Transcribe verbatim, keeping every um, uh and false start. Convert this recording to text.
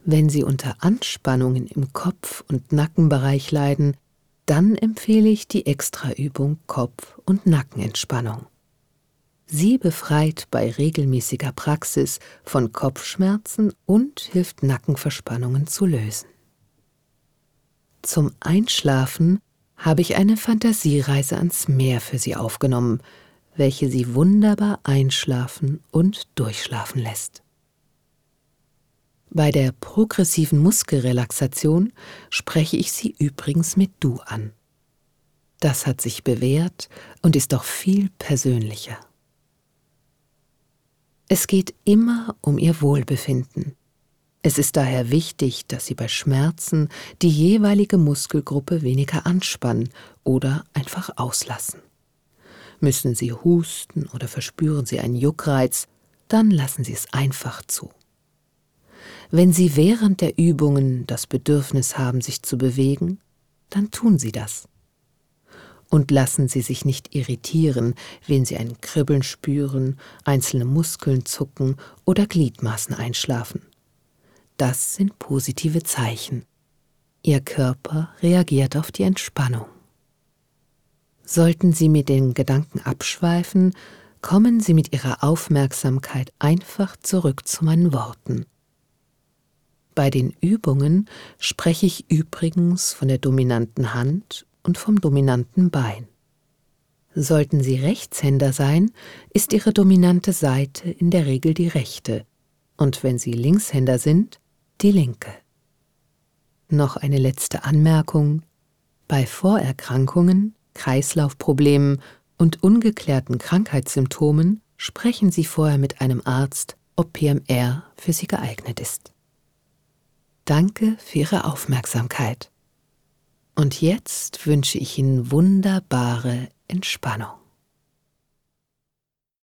Wenn Sie unter Anspannungen im Kopf- und Nackenbereich leiden, dann empfehle ich die Extraübung Kopf- und Nackenentspannung. Sie befreit bei regelmäßiger Praxis von Kopfschmerzen und hilft Nackenverspannungen zu lösen. Zum Einschlafen habe ich eine Fantasiereise ans Meer für Sie aufgenommen, welche Sie wunderbar einschlafen und durchschlafen lässt. Bei der progressiven Muskelrelaxation spreche ich Sie übrigens mit Du an. Das hat sich bewährt und ist doch viel persönlicher. Es geht immer um Ihr Wohlbefinden. Es ist daher wichtig, dass Sie bei Schmerzen die jeweilige Muskelgruppe weniger anspannen oder einfach auslassen. Müssen Sie husten oder verspüren Sie einen Juckreiz, dann lassen Sie es einfach zu. Wenn Sie während der Übungen das Bedürfnis haben, sich zu bewegen, dann tun Sie das. Und lassen Sie sich nicht irritieren, wenn Sie ein Kribbeln spüren, einzelne Muskeln zucken oder Gliedmaßen einschlafen. Das sind positive Zeichen. Ihr Körper reagiert auf die Entspannung. Sollten Sie mit den Gedanken abschweifen, kommen Sie mit Ihrer Aufmerksamkeit einfach zurück zu meinen Worten. Bei den Übungen spreche ich übrigens von der dominanten Hand und vom dominanten Bein. Sollten Sie Rechtshänder sein, ist Ihre dominante Seite in der Regel die rechte und wenn Sie Linkshänder sind, die linke. Noch eine letzte Anmerkung: Bei Vorerkrankungen, Kreislaufproblemen und ungeklärten Krankheitssymptomen sprechen Sie vorher mit einem Arzt, ob P M R für Sie geeignet ist. Danke für Ihre Aufmerksamkeit. Und jetzt wünsche ich Ihnen wunderbare Entspannung.